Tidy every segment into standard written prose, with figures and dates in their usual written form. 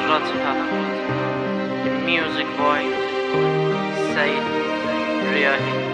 Ratiha. Music boy Said Riyahi.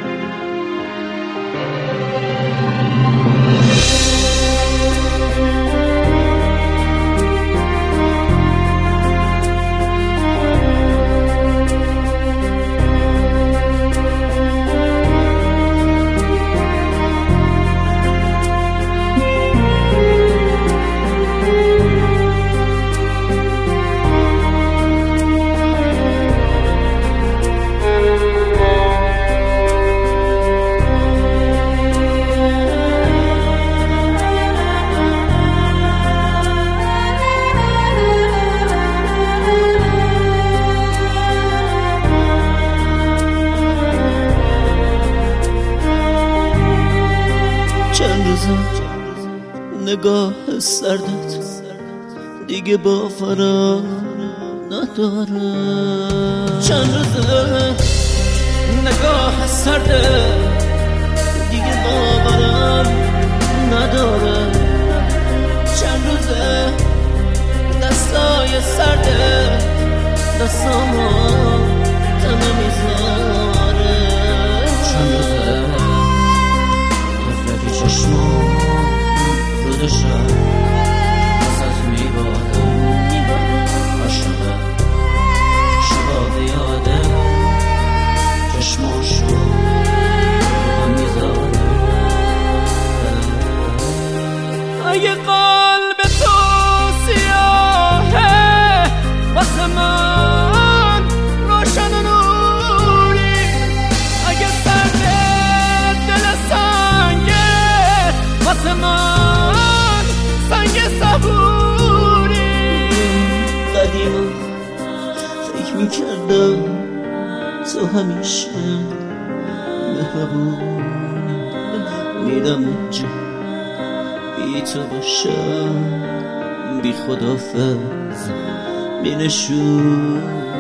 چند روزه نگاه سردت دیگه باورم نداره. چند روزه نگاه سردت دیگه باورم نداره. چند روزه دستای سردت دستامو تنه میذاره. چند روزه چشمام رودشم ازت میبارم عاشقه شباب یاده چشماشو رو میذارم. اگه قلب تو سیاهه واسه من روشن و نوری. اگه سرده دل واسه من سنگ صبوری. قدیما فکر میکردم تو همیشه مهربونی. میرم اونجا بی تو باشم بی خدافظ می نشونی.